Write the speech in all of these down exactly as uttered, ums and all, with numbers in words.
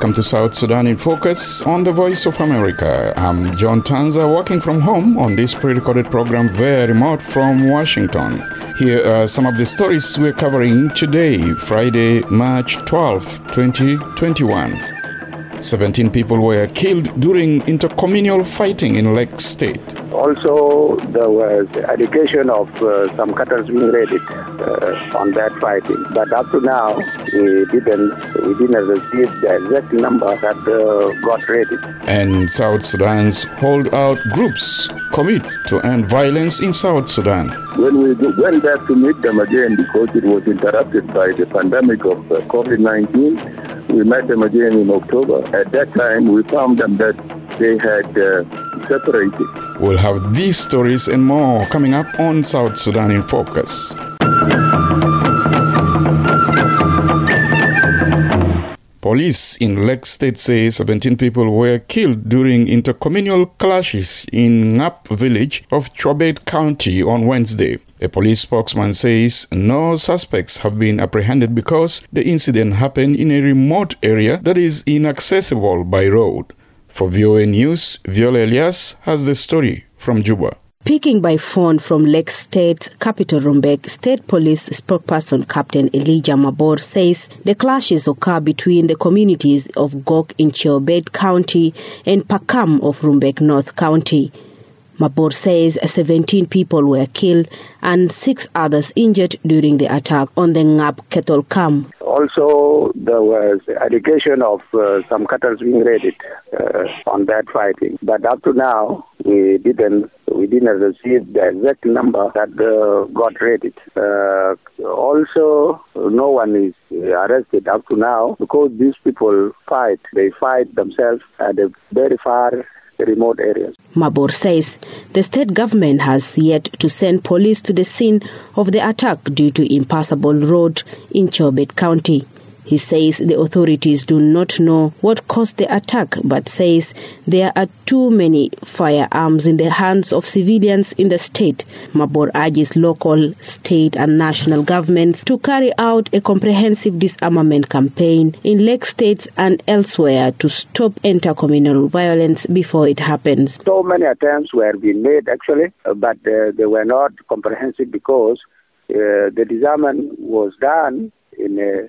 Welcome to South Sudan in Focus on the Voice of America. I'm John Tanza, working from home on this pre-recorded program very remote from Washington. Here are some of the stories we're covering today, Friday, March twelfth, twenty twenty-one. seventeen people were killed during intercommunal fighting in Lake State. Also, there was allegation of uh, some cattle being raided uh, on that fighting. But up to now, we didn't we didn't receive the exact number that uh, got raided. And South Sudan's holdout groups commit to end violence in South Sudan. When we went back to meet them again, because it was interrupted by the pandemic of uh, COVID nineteen, we met them again in October. At that time, we found them that they had uh, separated. We'll have these stories and more coming up on South Sudan in Focus. Police in Lake State say seventeen people were killed during intercommunal clashes in Ngap village of Chobet County on Wednesday. A police spokesman says no suspects have been apprehended because the incident happened in a remote area that is inaccessible by road. For V O A News, Viola Elias has the story from Juba. Speaking by phone from Lake State capital Rumbek, State Police spokesperson Captain Elijah Mabor says the clashes occur between the communities of Gok in Chobet County and Pakam of Rumbek North County. Mabor says seventeen people were killed and six others injured during the attack on the Ngap cattle camp. Also, there was allegation of uh, some cattle being raided uh, on that fighting. But up to now, we didn't we didn't receive the exact number that uh, got raided. Uh, also, no one is arrested up to now because these people fight. They fight themselves at a very far remote areas. Mabor says the state government has yet to send police to the scene of the attack due to impassable road in Chobet County. He says the authorities do not know what caused the attack, but says there are too many firearms in the hands of civilians in the state. Mabor urges local, state and national governments to carry out a comprehensive disarmament campaign in Lake States and elsewhere to stop intercommunal violence before it happens. So many attempts were being made actually, but uh, they were not comprehensive because uh, the disarmament was done in a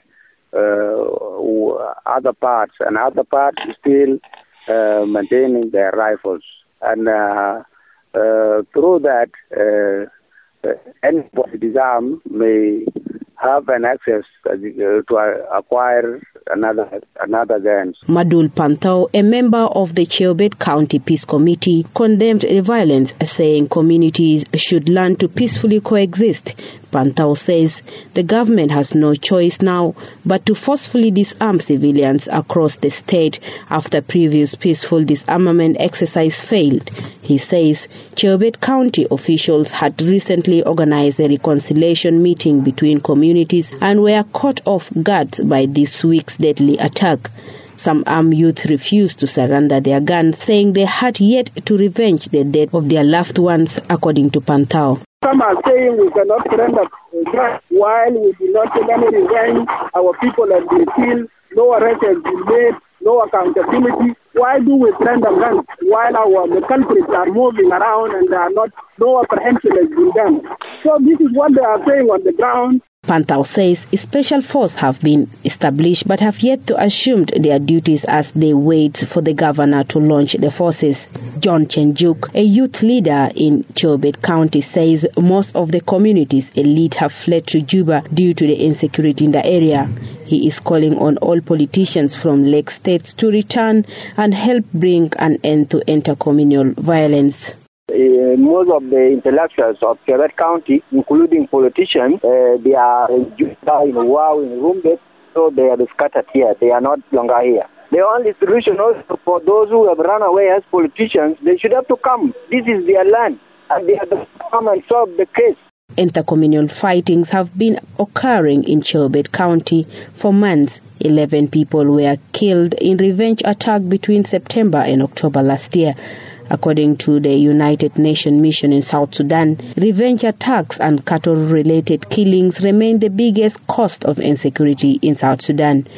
Uh, other parts, and other parts still uh, maintaining their rifles. And uh, uh, through that, uh, uh, anybody disarmed may have an access uh, to uh, acquire another another guns. Madul Pantau, a member of the Chobet County Peace Committee, condemned the violence, saying communities should learn to peacefully coexist. Pantau says the government has no choice now but to forcefully disarm civilians across the state after previous peaceful disarmament exercise failed. He says Chobet County officials had recently organized a reconciliation meeting between communities and were caught off guard by this week's deadly attack. Some armed youth refused to surrender their guns, saying they had yet to revenge the death of their loved ones, according to Pantau. Some are saying we cannot surrender guns while we do not take any revenge. Our people have been killed, no arrest has been made, no accountability. Why do we surrender guns while our the culprits are moving around and there are not no apprehension has been done? So this is what they are saying on the ground. Pantau says a special force have been established but have yet to assume their duties as they wait for the governor to launch the forces. John Chenjuk, a youth leader in Chobet County, says most of the community's elite have fled to Juba due to the insecurity in the area. He is calling on all politicians from Lake States to return and help bring an end to intercommunal violence. Uh, most of the intellectuals of Chobet County, including politicians, uh, they are in Wow, in Rumbek, so they are scattered here. They are not longer here. The only solution also for those who have run away as politicians, they should have to come. This is their land, and they have to come and solve the case. Intercommunal fightings have been occurring in Chobet County for months. Eleven people were killed in revenge attack between September and October last year. According to the United Nations mission in South Sudan, revenge attacks and cattle-related killings remain the biggest cause of insecurity in South Sudan. For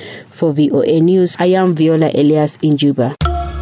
For V O A News, I am Viola Elias in Juba.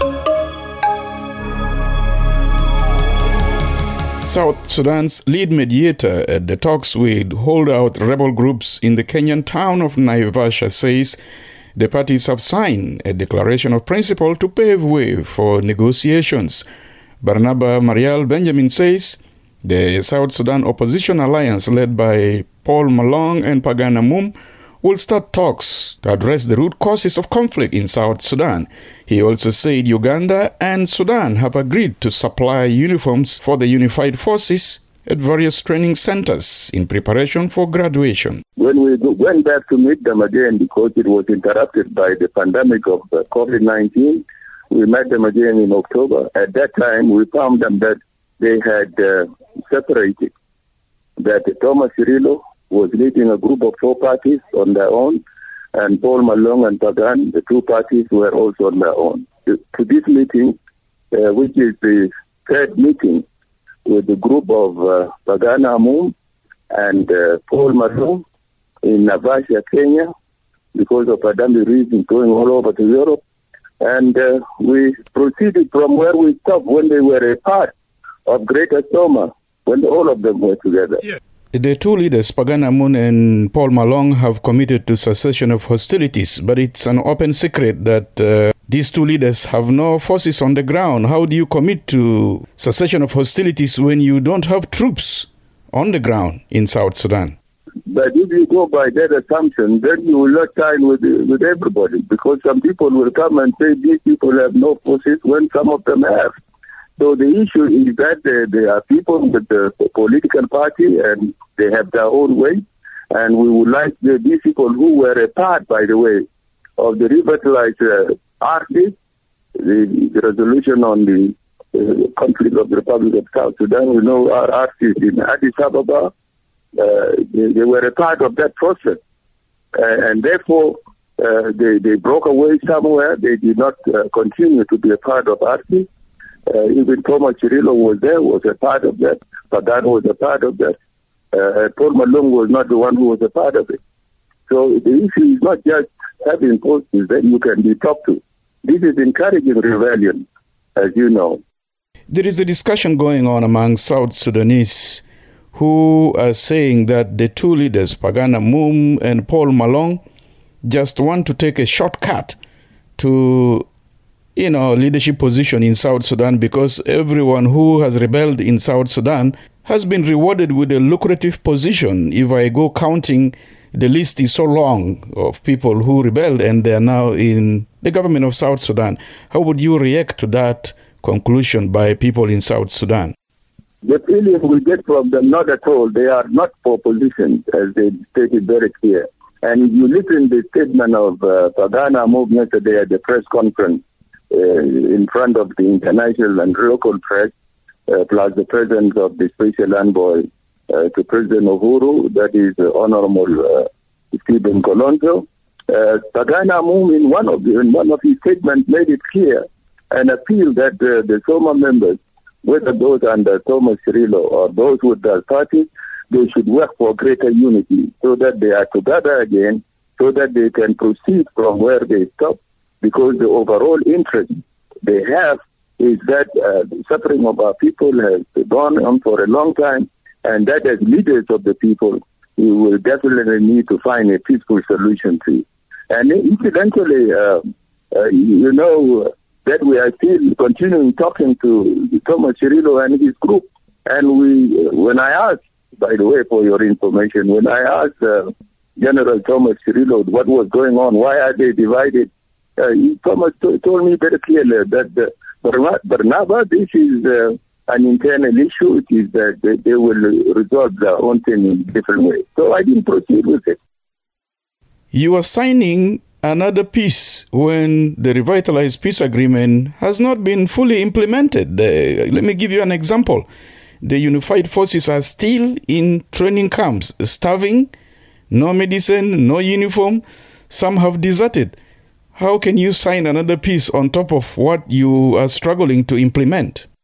South Sudan's lead mediator at the talks with holdout rebel groups in the Kenyan town of Naivasha says the parties have signed a declaration of principle to pave way for negotiations. Barnaba Marial Benjamin says the South Sudan Opposition Alliance led by Paul Malong and Pagan Amum will start talks to address the root causes of conflict in South Sudan. He also said Uganda and Sudan have agreed to supply uniforms for the unified forces at various training centers in preparation for graduation. When we went back to meet them again, because it was interrupted by the pandemic of COVID nineteen, we met them again in October. At that time, we found them that they had uh, separated, that Thomas Cirillo was leading a group of four parties on their own, and Paul Malong and Pagan, the two parties, were also on their own. To, to this meeting, uh, which is the third meeting with the group of uh, Pagan Amum and uh, Paul Malong in Naivasha, Kenya, because of pandemic reasons going all over to Europe. And uh, we proceeded from where we stopped when they were a part of Greater Soma, when all of them were together. Yeah. The two leaders, Pagan Amum and Paul Malong, have committed to cessation of hostilities, but it's an open secret that uh, these two leaders have no forces on the ground. How do you commit to cessation of hostilities when you don't have troops on the ground in South Sudan? But if you go by that assumption, then you will not sign with with everybody, because some people will come and say these people have no forces when some of them have. So the issue is that uh, there are people with the political party and they have their own way. And we would like the, these people who were a part, by the way, of the revitalized uh, R C, the, the resolution on the uh, conflict of the Republic of South Sudan. We know our R C is in Addis Ababa. Uh, they, they were a part of that process. Uh, and therefore, uh, they, they broke away somewhere. They did not uh, continue to be a part of R C. Uh, even Thomas Cirillo was there, was a part of that. Pagan was a part of that. Uh, Paul Malong was not the one who was a part of it. So the issue is not just having posts that you can be talked to. This is encouraging rebellion, as you know. There is a discussion going on among South Sudanese who are saying that the two leaders, Pagan Amum and Paul Malong, just want to take a shortcut to you know, leadership position in South Sudan, because everyone who has rebelled in South Sudan has been rewarded with a lucrative position. If I go counting, the list is so long of people who rebelled and they are now in the government of South Sudan. How would you react to that conclusion by people in South Sudan? The feeling we get from them, not at all. They are not for positions, as they stated very clear. And you listen to the statement of uh, Pagan Amum yesterday at the press conference, Uh, in front of the international and local press, uh, plus the presence of the special envoy uh, to President Uhuru, that is uh, Honorable uh, Stephen Kolonzo. Uh, Pagan Amum, in one of the, in one of his statements, made it clear and appealed that uh, the Soma members, whether those under Thomas Cirillo or those with their party, they should work for greater unity so that they are together again, so that they can proceed from where they stopped. Because the overall interest they have is that uh, the suffering of our people has gone on for a long time, and that as leaders of the people, we will definitely need to find a peaceful solution to it. And incidentally, uh, uh, you know that we are still continuing talking to Thomas Cirillo and his group. And we, when I asked, by the way, for your information, when I asked uh, General Thomas Cirillo what was going on, why are they divided? Uh, Thomas t- told me very clearly that uh, Barnaba, this is uh, an internal issue. It is that they, they will resolve their own thing in different ways. So I didn't proceed with it. You are signing another peace when the revitalized peace agreement has not been fully implemented. Uh, let me give you an example. The unified forces are still in training camps, starving, no medicine, no uniform. Some have deserted. How can you sign another peace on top of what you are struggling to implement?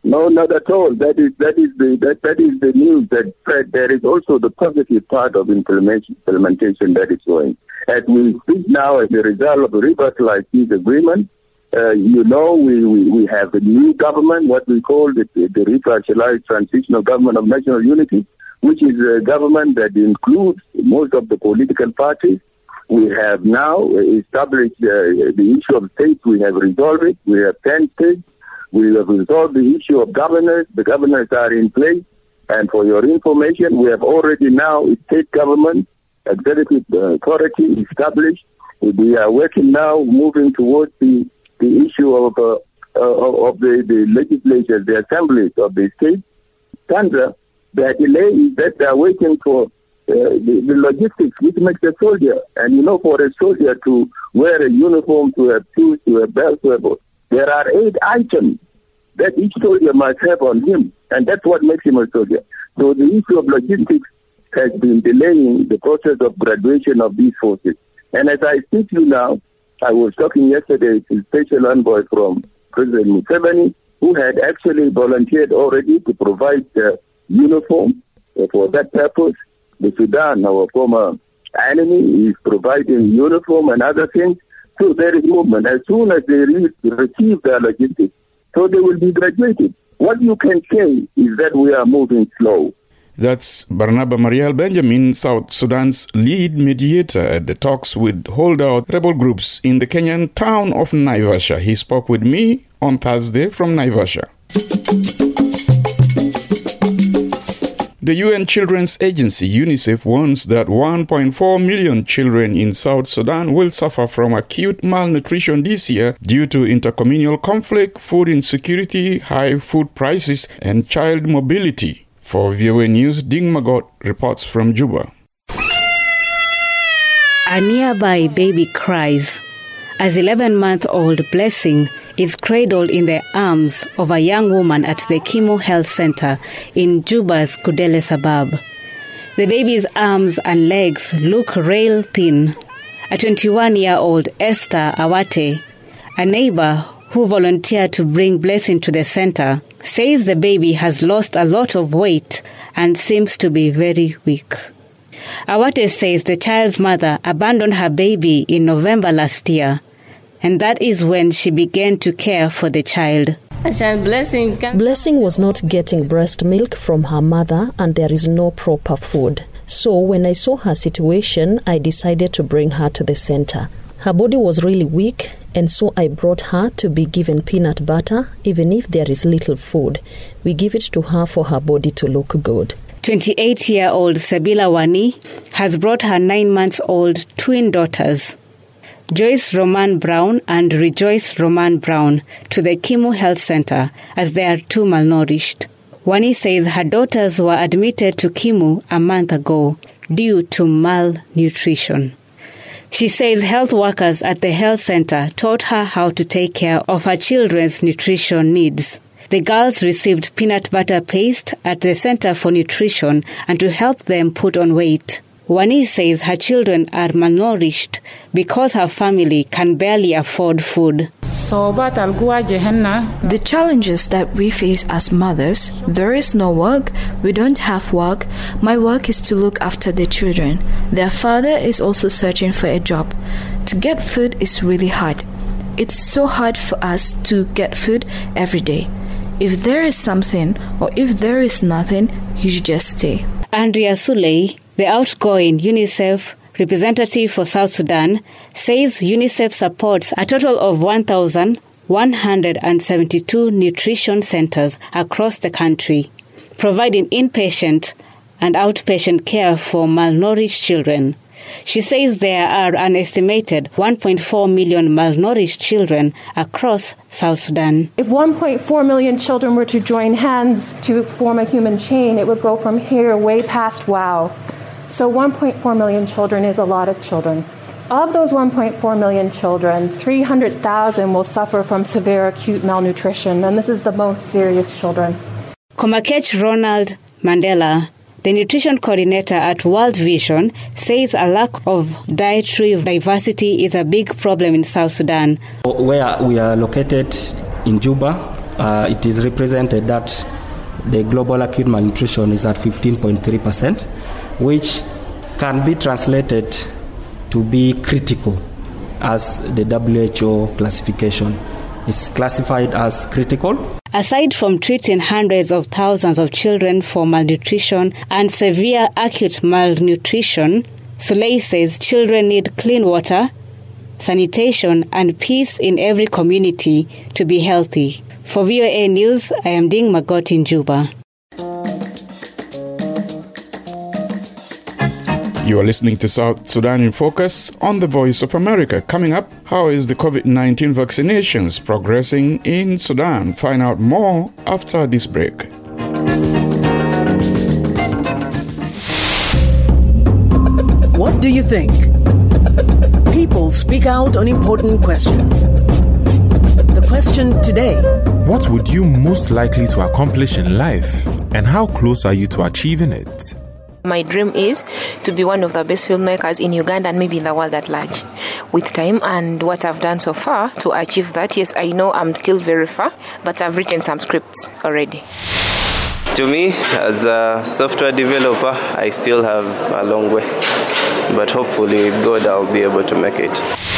No, not at all. That is that is the that, that is the news that spread. There is also the positive part of implementation, implementation that is going. As we speak now, as a result of the revitalized peace agreement, uh, you know, we, we, we have a new government, what we call the, the revitalized transitional government of national unity, which is a government that includes most of the political parties. We have now established uh, the issue of states. We have resolved it. We have ten states. We have resolved the issue of governors. The governors are in place. And for your information, we have already now a state government, executive authority established. We are working now, moving towards the, the issue of uh, uh, of the, the legislature, the assemblies of the state. Sandra, the delay is that they are waiting for uh, the, the logistics, which makes a soldier. And you know, for a soldier to wear a uniform, to have shoes, to have belts, to have, there are eight items that each soldier must have on him, and that's what makes him a soldier. So the issue of logistics has been delaying the process of graduation of these forces. And as I speak to you now, I was talking yesterday to Special Envoy from President Museveni, who had actually volunteered already to provide uh, uniform uh, for that purpose. The Sudan, our former enemy, is providing uniform and other things. So there is movement. As soon as they re- receive their logistics, so they will be graduated. What you can say is that we are moving slow. That's Barnaba Mariel Benjamin, South Sudan's lead mediator at the talks with holdout rebel groups in the Kenyan town of Naivasha. He spoke with me on Thursday from Naivasha. The U N Children's Agency, UNICEF, warns that one point four million children in South Sudan will suffer from acute malnutrition this year due to intercommunal conflict, food insecurity, high food prices, and child mobility. For V O A News, Ding Magot reports from Juba. A nearby baby cries as eleven-month-old Blessing is cradled in the arms of a young woman at the Kimo Health Center in Juba's Kudele suburb. The baby's arms and legs look rail thin. A twenty-one-year-old Esther Awate, a neighbor who volunteered to bring Blessing to the center, says the baby has lost a lot of weight and seems to be very weak. Awate says the child's mother abandoned her baby in November last year, and that is when she began to care for the child. Blessing was not getting breast milk from her mother, and there is no proper food. So when I saw her situation, I decided to bring her to the center. Her body was really weak, and so I brought her to be given peanut butter, even if there is little food. We give it to her for her body to look good. twenty-eight-year-old Sabila Wani has brought her nine-month-old twin daughters, Joyce Roman Brown and Rejoice Roman Brown, to the Kimu Health Center as they are too malnourished. Wani says her daughters were admitted to Kimu a month ago due to malnutrition. She says health workers at the health center taught her how to take care of her children's nutrition needs. The girls received peanut butter paste at the Center for Nutrition and to help them put on weight. Wani says her children are malnourished because her family can barely afford food. The challenges that we face as mothers: there is no work, we don't have work. My work is to look after the children. Their father is also searching for a job. To get food is really hard. It's so hard for us to get food every day. If there is something or if there is nothing, you should just stay. Andrea Suley, the outgoing UNICEF representative for South Sudan, says UNICEF supports a total of one thousand one hundred seventy-two nutrition centers across the country, providing inpatient and outpatient care for malnourished children. She says there are an estimated one point four million malnourished children across South Sudan. If one point four million children were to join hands to form a human chain, it would go from here way past wow. So one point four million children is a lot of children. Of those one point four million children, three hundred thousand will suffer from severe acute malnutrition, and this is the most serious children. Komakech Ronald Mandela, the nutrition coordinator at World Vision, says a lack of dietary diversity is a big problem in South Sudan. Where we are located in Juba, uh, it is represented that the global acute malnutrition is at fifteen point three percent, which can be translated to be critical as the W H O classification. It's classified as critical. Aside from treating hundreds of thousands of children for malnutrition and severe acute malnutrition, Soleil says children need clean water, sanitation, and peace in every community to be healthy. For V O A News, I am Ding Magot in Juba. You are listening to South Sudan in Focus on the Voice of America. Coming up, how is the COVID nineteen vaccinations progressing in Sudan? Find out more after this break. What do you think? People speak out on important questions. The question today: what would you most likely to accomplish in life, and how close are you to achieving it? My dream is to be one of the best filmmakers in Uganda and maybe in the world at large. With time and what I've done so far to achieve that, yes, I know I'm still very far, but I've written some scripts already. To me, as a software developer, I still have a long way. But hopefully with God, I'll be able to make it.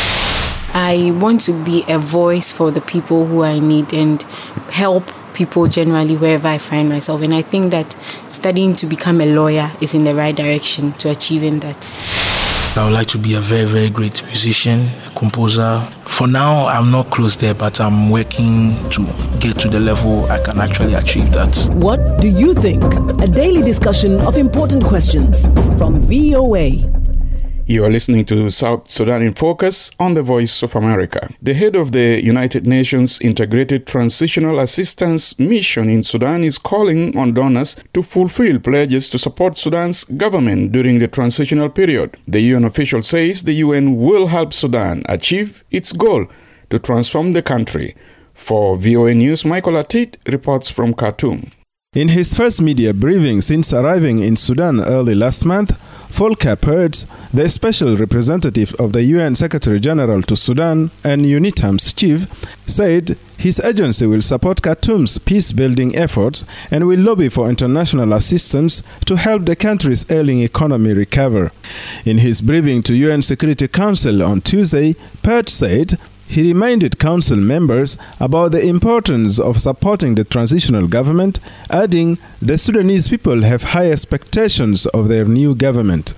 I want to be a voice for the people who I need and help people generally wherever I find myself. And I think that studying to become a lawyer is in the right direction to achieving that. I would like to be a very, very great musician, a composer. For now, I'm not close there, but I'm working to get to the level I can actually achieve that. What do you think? A daily discussion of important questions from V O A. You are listening to South Sudan in Focus on the Voice of America. The head of the United Nations Integrated Transitional Assistance Mission in Sudan is calling on donors to fulfill pledges to support Sudan's government during the transitional period. The U N official says the U N will help Sudan achieve its goal to transform the country. For V O A News, Michael Atit reports from Khartoum. In his first media briefing since arriving in Sudan early last month, Volker Perthes, the special representative of the U N Secretary-General to Sudan and UNITAM's chief, said his agency will support Khartoum's peace-building efforts and will lobby for international assistance to help the country's ailing economy recover. In his briefing to U N Security Council on Tuesday, Perthes said he reminded council members about the importance of supporting the transitional government, adding the Sudanese people have high expectations of their new government.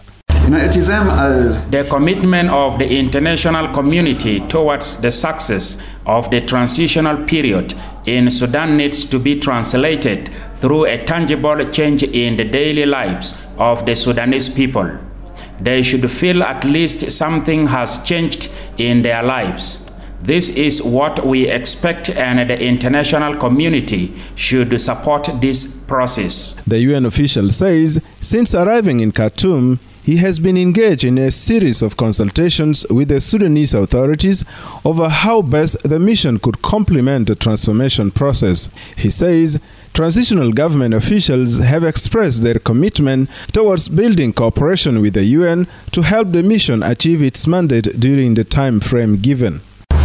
The commitment of the international community towards the success of the transitional period in Sudan needs to be translated through a tangible change in the daily lives of the Sudanese people. They should feel at least something has changed in their lives. This is what we expect, and the international community should support this process. The U N official says since arriving in Khartoum, he has been engaged in a series of consultations with the Sudanese authorities over how best the mission could complement the transformation process. He says transitional government officials have expressed their commitment towards building cooperation with the U N to help the mission achieve its mandate during the time frame given.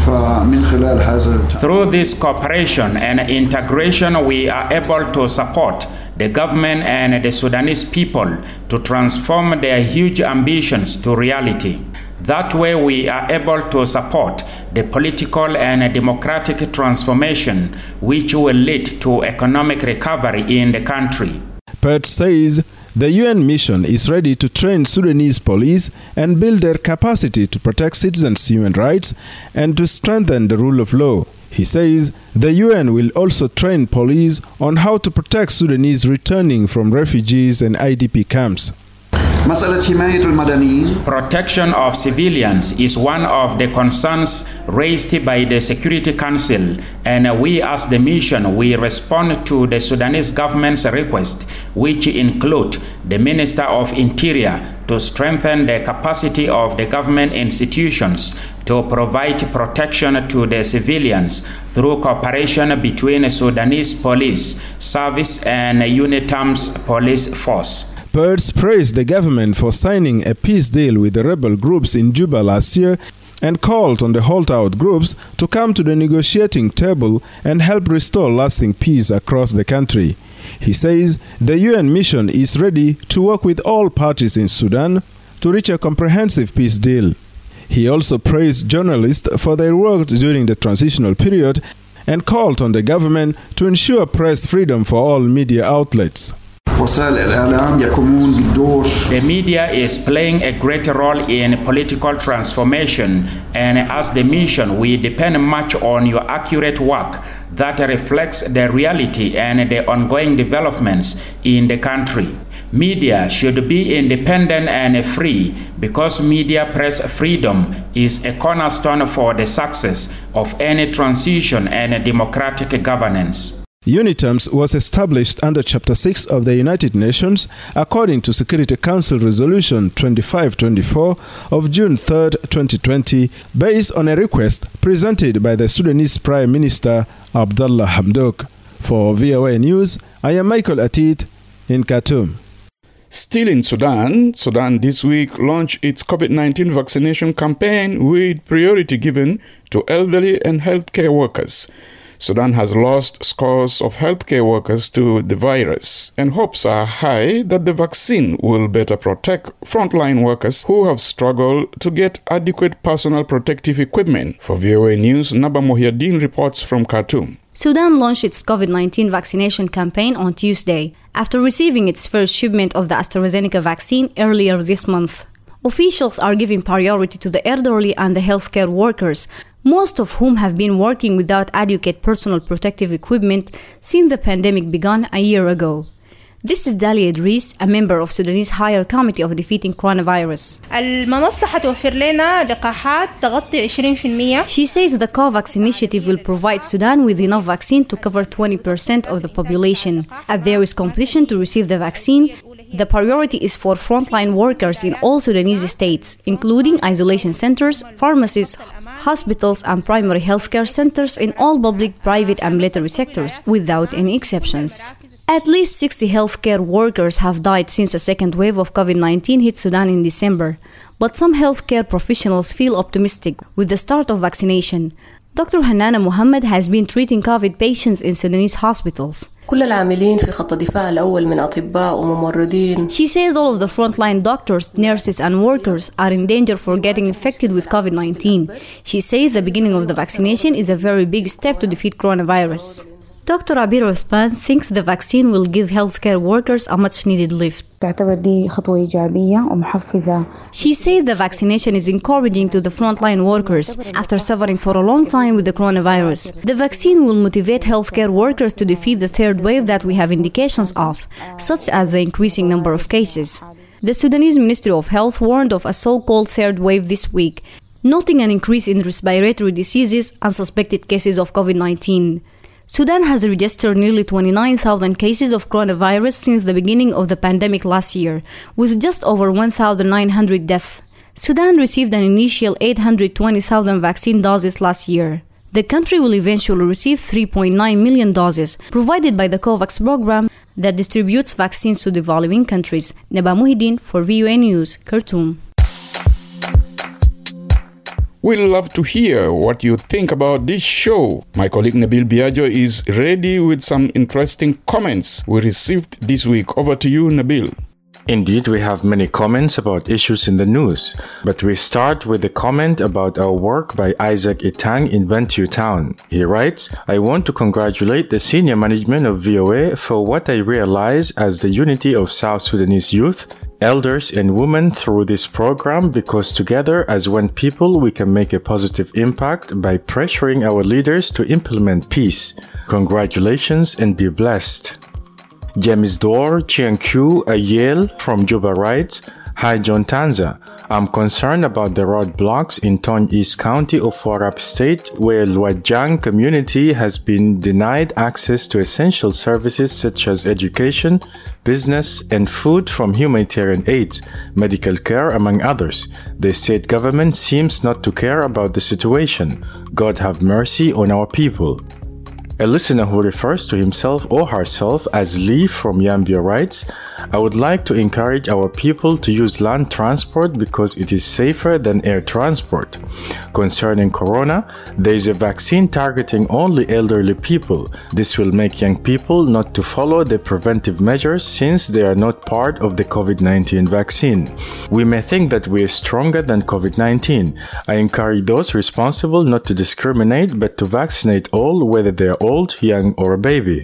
Through this cooperation and integration, we are able to support the government and the Sudanese people to transform their huge ambitions to reality. That way, we are able to support the political and democratic transformation which will lead to economic recovery in the country. Perthes says the U N mission is ready to train Sudanese police and build their capacity to protect citizens' human rights and to strengthen the rule of law. He says the U N will also train police on how to protect Sudanese returning from refugees and I D P camps. Protection of civilians is one of the concerns raised by the Security Council, and we as the mission we respond to the Sudanese government's request, which include the Minister of Interior to strengthen the capacity of the government institutions to provide protection to the civilians through cooperation between Sudanese police service and UNITAM's police force. Perthes praised the government for signing a peace deal with the rebel groups in Juba last year and called on the holdout groups to come to the negotiating table and help restore lasting peace across the country. He says the U N mission is ready to work with all parties in Sudan to reach a comprehensive peace deal. He also praised journalists for their work during the transitional period and called on the government to ensure press freedom for all media outlets. The media is playing a great role in political transformation, and as the mission, we depend much on your accurate work that reflects the reality and the ongoing developments in the country. Media should be independent and free because media press freedom is a cornerstone for the success of any transition and democratic governance. UNITAMS was established under Chapter six of the United Nations according to Security Council Resolution twenty-five twenty-four of June third, twenty twenty, based on a request presented by the Sudanese Prime Minister Abdallah Hamdok. For V O A News, I am Michael Atit in Khartoum. Still in Sudan, Sudan this week launched its COVID nineteen vaccination campaign with priority given to elderly and healthcare workers. Sudan has lost scores of healthcare workers to the virus, and hopes are high that the vaccine will better protect frontline workers who have struggled to get adequate personal protective equipment. For V O A News, Naba Mohiuddin reports from Khartoum. Sudan launched its COVID nineteen vaccination campaign on Tuesday, after receiving its first shipment of the AstraZeneca vaccine earlier this month. Officials are giving priority to the elderly and the healthcare workers, most of whom have been working without adequate personal protective equipment since the pandemic began a year ago. This is Dalia Idris, a member of Sudanese Higher Committee of Defeating Coronavirus. She says the COVAX initiative will provide Sudan with enough vaccine to cover twenty percent of the population. As there is competition to receive the vaccine, the priority is for frontline workers in all Sudanese states, including isolation centers, pharmacies, hospitals and primary healthcare centers in all public, private and military sectors, without any exceptions. At least sixty healthcare workers have died since a second wave of COVID nineteen hit Sudan in December, but some healthcare professionals feel optimistic with the start of vaccination. Doctor Hanana Muhammad has been treating COVID patients in Sudanese hospitals. She says all of the frontline doctors, nurses and workers are in danger for getting infected with COVID nineteen. She says the beginning of the vaccination is a very big step to defeat coronavirus. Doctor Abir Osman thinks the vaccine will give healthcare workers a much-needed lift. She said the vaccination is encouraging to the frontline workers after suffering for a long time with the coronavirus. The vaccine will motivate healthcare workers to defeat the third wave that we have indications of, such as the increasing number of cases. The Sudanese Ministry of Health warned of a so-called third wave this week, noting an increase in respiratory diseases and suspected cases of COVID nineteen. Sudan has registered nearly twenty-nine thousand cases of coronavirus since the beginning of the pandemic last year, with just over one thousand nine hundred deaths. Sudan received an initial eight hundred twenty thousand vaccine doses last year. The country will eventually receive three point nine million doses, provided by the COVAX program that distributes vaccines to developing countries. Naba Muhyiddin for V O A News, Khartoum. We'd love to hear what you think about this show. My colleague Nabil Biagio is ready with some interesting comments we received this week. Over to you, Nabil. Indeed, we have many comments about issues in the news, but we start with a comment about our work by Isaac Itang in Venture Town. He writes, I want to congratulate the senior management of V O A for what I realize as the unity of South Sudanese youth, elders and women through this program, because together as one people we can make a positive impact by pressuring our leaders to implement peace. Congratulations and be blessed. James Dor Chianqiu Ayel from Juba writes, Hi John Tanza, I'm concerned about the roadblocks in Tony East County of Warrap State where Luajang community has been denied access to essential services such as education, business, and food from humanitarian aid, medical care, among others. The state government seems not to care about the situation. God have mercy on our people. A listener who refers to himself or herself as Lee from Yambio writes, I would like to encourage our people to use land transport because it is safer than air transport. Concerning corona, there is a vaccine targeting only elderly people. This will make young people not to follow the preventive measures since they are not part of the COVID nineteen vaccine. We may think that we are stronger than COVID nineteen. I encourage those responsible not to discriminate but to vaccinate all, whether they are old, young, or a baby.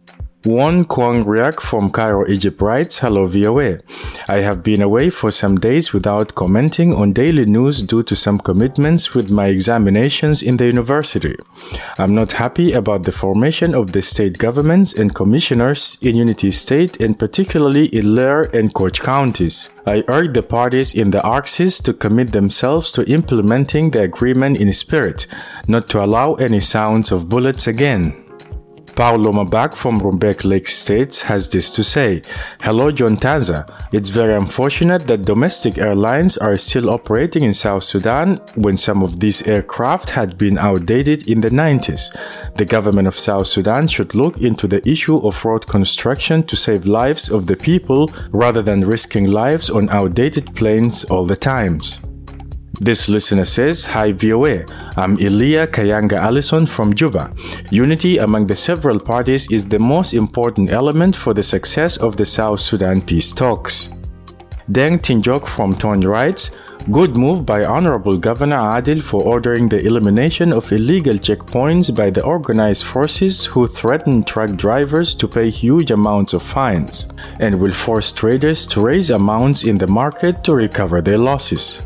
Won Kwang Riak from Cairo, Egypt writes, Hello V O A. I have been away for some days without commenting on daily news due to some commitments with my examinations in the university. I'm not happy about the formation of the state governments and commissioners in Unity State and particularly in Lair and Koch counties. I urge the parties in the Axis to commit themselves to implementing the agreement in spirit, not to allow any sounds of bullets again. Paulo Mabak from Rumbek Lake States has this to say, Hello John Tanza, it's very unfortunate that domestic airlines are still operating in South Sudan when some of these aircraft had been outdated in the nineties. The government of South Sudan should look into the issue of road construction to save lives of the people rather than risking lives on outdated planes all the times. This listener says, Hi V O A, I'm Elia Kayanga Allison from Juba. Unity among the several parties is the most important element for the success of the South Sudan peace talks. Deng Tinjok from Ton writes, Good move by Honorable Governor Adil for ordering the elimination of illegal checkpoints by the organized forces who threaten truck drivers to pay huge amounts of fines and will force traders to raise amounts in the market to recover their losses.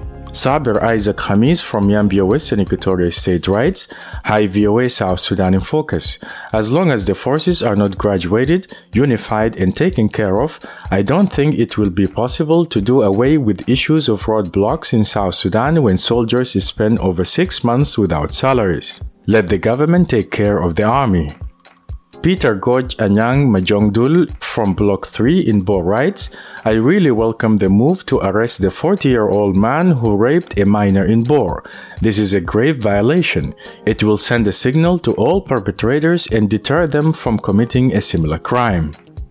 Sabir Isaac Hamis from Yambio Western Equatoria State writes, Hi V O A South Sudan in focus. As long as the forces are not graduated, unified and taken care of, I don't think it will be possible to do away with issues of roadblocks in South Sudan when soldiers spend over six months without salaries. Let the government take care of the army. Peter Goj Anyang Majongdul from Block three in Bo writes, I really welcome the move to arrest the forty-year-old man who raped a minor in Bo. This is a grave violation. It will send a signal to all perpetrators and deter them from committing a similar crime.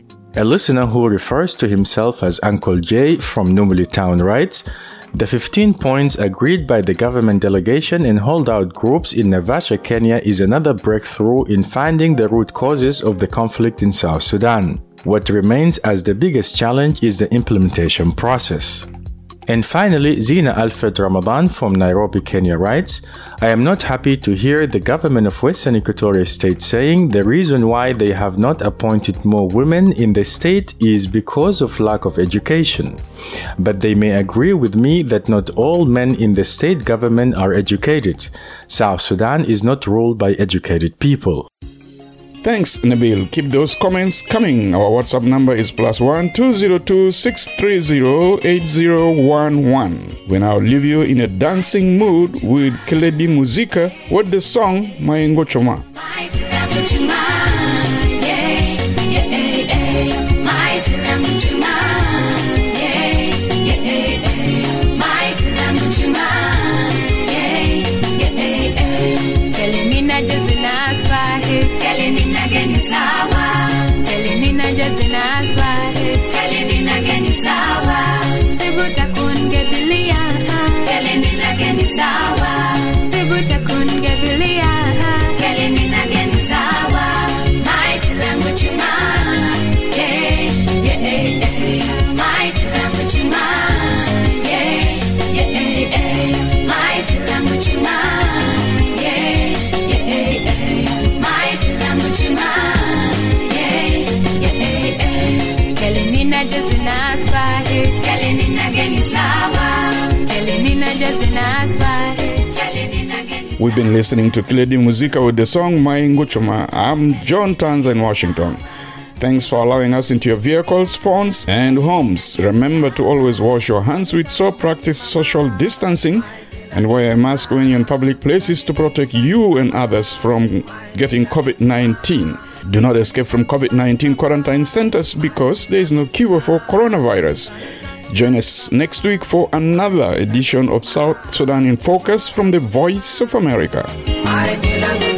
A listener who refers to himself as Uncle J from Numuli Town writes, The fifteen points agreed by the government delegation and holdout groups in Naivasha, Kenya is another breakthrough in finding the root causes of the conflict in South Sudan. What remains as the biggest challenge is the implementation process. And finally, Zina Alfred Ramadan from Nairobi, Kenya writes, I am not happy to hear the government of Western Equatoria State saying the reason why they have not appointed more women in the state is because of lack of education. But they may agree with me that not all men in the state government are educated. South Sudan is not ruled by educated people. Thanks, Nabil. Keep those comments coming. Our WhatsApp number is plus one two zero two six three zero eight zero one one. We now leave you in a dancing mood with Keledi Muzika with the song Maingo Choma. Sawa, Telenina Jazina Swahili, Telenina Geni Sawa, Sebuta Kunge Bilia, Telenina Geni Sawa, Sebuta Kunge Bilia, Telenina Geni Sawa, Might language man, yeah, yeah, yeah, Might language man, yeah, yeah, yeah, Might language man, yeah, yeah, yeah, Might language man. We've been listening to Keledi Muzika with the song Maingo Choma. I'm John Tanza in Washington. Thanks for allowing us into your vehicles, phones, and homes. Remember to always wash your hands with soap, practice social distancing, and wear a mask when you're in public places to protect you and others from getting COVID nineteen. Do not escape from COVID nineteen quarantine centers because there is no cure for coronavirus. Join us next week for another edition of South Sudan in Focus from the Voice of America.